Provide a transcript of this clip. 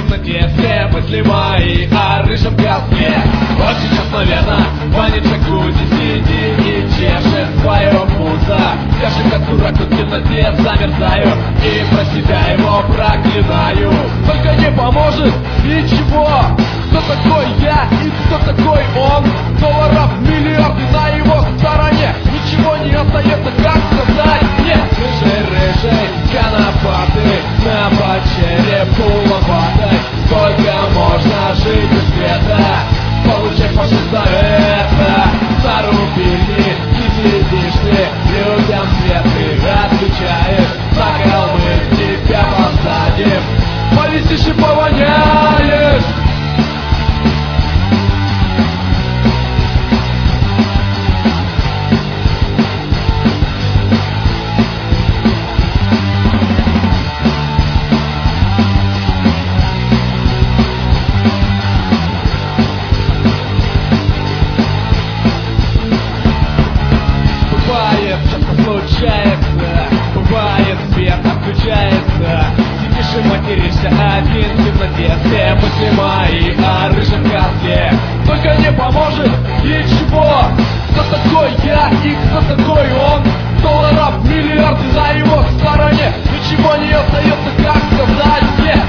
темноте все мысли мои о рыжем козле. Вот сейчас, наверное, ванит джакузи, сидит и чешет свое пузо. Скажи, как дурак, тут в темноте замерзаю и про себя его проклинаю. Только не поможет ничего. Кто такой я и кто такой он? Долларов миллиарды на его стороне. Ничего не остается, как сказать. Нет, рыжий, конопатый, на по черепу лопатой. Сколько можно жить без света? Получай, пожалуйста, это. За рубильник не сидишь ты, людям свет ты отключаешь. За холмы тебя посадим, полетишь и повоняешь. Бывает, свет отключается. Сидишь и материшься один в темноте. Все мысли мои о рыжем козле. Только не поможет ничего. Кто такой я и кто такой он? Долларов миллиарды на его стороне. Ничего не остается, как сказать.